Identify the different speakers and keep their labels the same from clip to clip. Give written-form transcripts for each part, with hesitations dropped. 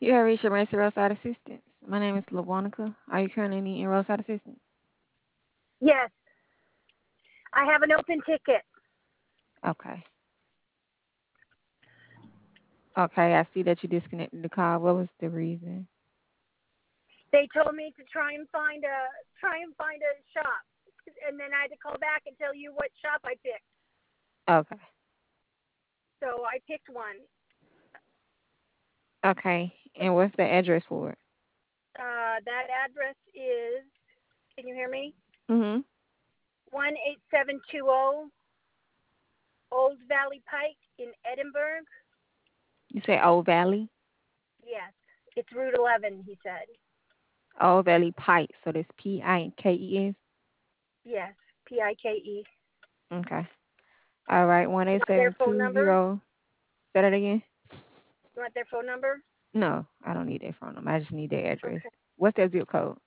Speaker 1: You have reached your Mercy Roadside Assistance. My name is LaWanica. Are you currently needing roadside assistance?
Speaker 2: Yes, I have an open ticket.
Speaker 1: Okay. Okay, I see that you disconnected the call. What was the reason?
Speaker 2: They told me to try and find a shop, and then I had to call back and tell you what shop I picked.
Speaker 1: Okay.
Speaker 2: So I picked one.
Speaker 1: Okay. And what's the address for it?
Speaker 2: That address is. Can you hear me?
Speaker 1: Mm-hmm.
Speaker 2: 18720 Old Valley Pike in Edinburgh.
Speaker 1: You say Old Valley?
Speaker 2: Yes, it's Route 11. He said.
Speaker 1: Old Valley Pike. So that's Pikes.
Speaker 2: Yes, Pike.
Speaker 1: Okay. All right. One
Speaker 2: You
Speaker 1: eight
Speaker 2: want their
Speaker 1: seven
Speaker 2: phone
Speaker 1: two
Speaker 2: number?
Speaker 1: zero. Say that again.
Speaker 2: You want their phone number?
Speaker 1: No, I don't need their phone number. I just need their address.
Speaker 2: Okay.
Speaker 1: What's their zip code?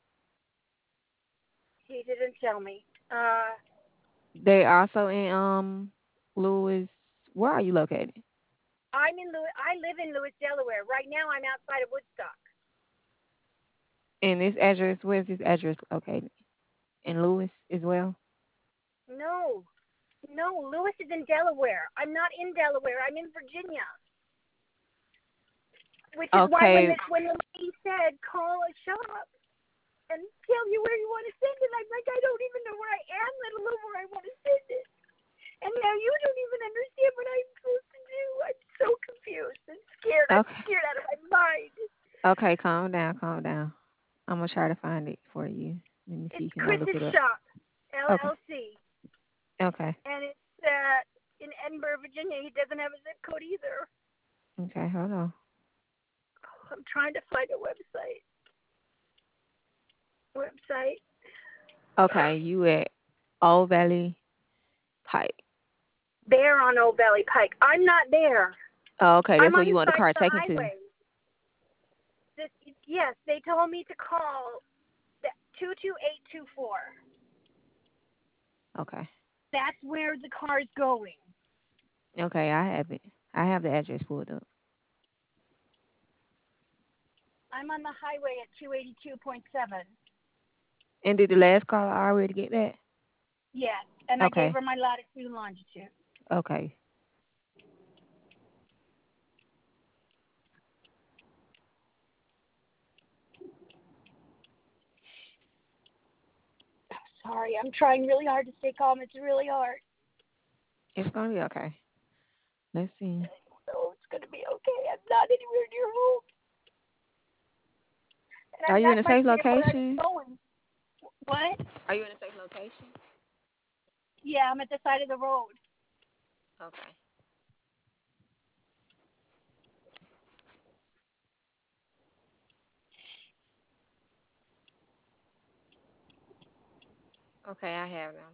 Speaker 2: He didn't tell me.
Speaker 1: They also in Lewis. Where are you located?
Speaker 2: I live in Lewis, Delaware. Right now, I'm outside of Woodstock.
Speaker 1: And this address, where's this address located? In Lewis as well?
Speaker 2: No, no, Lewis is in Delaware. I'm not in Delaware. I'm in Virginia. Which is why
Speaker 1: Okay.
Speaker 2: when the lady said call a shop and tell you where you want to send it, I'm like, I don't even know where I am, let alone where I want to send it. And now you don't even understand what I'm supposed to do. I'm so confused and scared. I'm
Speaker 1: Okay.
Speaker 2: scared out of my mind.
Speaker 1: Okay, calm down, calm down. I'm gonna try to find it for you. Let me see.
Speaker 2: It's
Speaker 1: Can I look
Speaker 2: Chris's
Speaker 1: it up?
Speaker 2: Shop,
Speaker 1: Okay.
Speaker 2: LLC,
Speaker 1: Okay.
Speaker 2: and it's in Edinburgh, Virginia. He doesn't have a zip code either.
Speaker 1: Okay, hold on.
Speaker 2: I'm trying to find a website. Website.
Speaker 1: Okay, you at Old Valley Pike.
Speaker 2: There on Old Valley Pike. I'm not there.
Speaker 1: Oh, okay,
Speaker 2: I'm
Speaker 1: that's where
Speaker 2: on
Speaker 1: you
Speaker 2: the
Speaker 1: want the
Speaker 2: side
Speaker 1: car
Speaker 2: of the
Speaker 1: taken to.
Speaker 2: highway. This, yes, they told me to call 22824.
Speaker 1: Okay.
Speaker 2: That's where the car is going.
Speaker 1: Okay, I have it. I have the address pulled up.
Speaker 2: I'm on the highway at 282.7.
Speaker 1: And did the last caller already get that?
Speaker 2: Yes, and I gave
Speaker 1: Okay.
Speaker 2: her my latitude and longitude.
Speaker 1: Okay.
Speaker 2: Sorry, I'm trying really hard to stay calm. It's really hard.
Speaker 1: It's gonna be okay. Let's see.
Speaker 2: So it's going to be okay. I'm not anywhere near home. And
Speaker 1: Are you in
Speaker 2: that
Speaker 1: a
Speaker 2: might
Speaker 1: safe
Speaker 2: be where I'm
Speaker 1: location?
Speaker 2: going. What?
Speaker 1: Are you in a safe location?
Speaker 2: Yeah, I'm at the side of the road.
Speaker 1: Okay. Okay, I have them.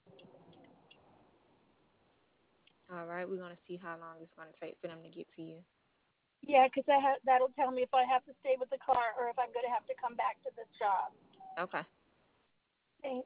Speaker 1: All right, we're gonna see how long it's gonna take for them to get to you.
Speaker 2: Yeah, because that'll tell me if I have to stay with the car or if I'm going to have to come back to this job.
Speaker 1: Okay.
Speaker 2: Thanks.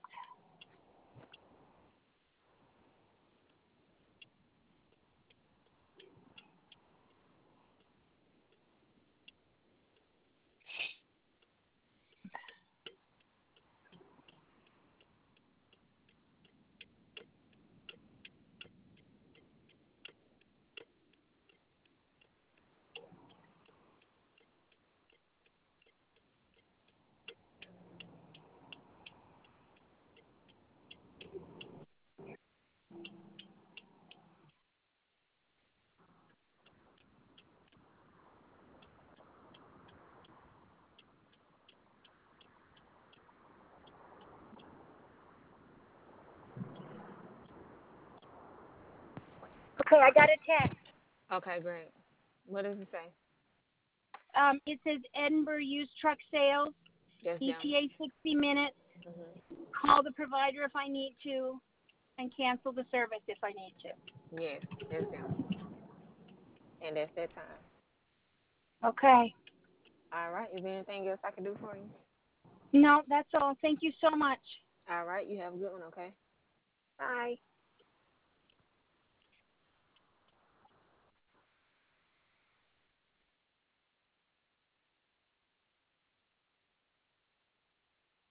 Speaker 2: Okay, I got a text.
Speaker 1: Okay, great. What does it say?
Speaker 2: It says Edinburgh used truck sales,
Speaker 1: Yes, them.
Speaker 2: ETA 60 minutes,
Speaker 1: Mhm.
Speaker 2: call the provider if I need to, and cancel the service if I need to.
Speaker 1: Yes, that's them. And that's that time.
Speaker 2: Okay.
Speaker 1: All right. Is there anything else I can do for you?
Speaker 2: No, that's all. Thank you so much.
Speaker 1: All right. You have a good one. Okay.
Speaker 2: Bye.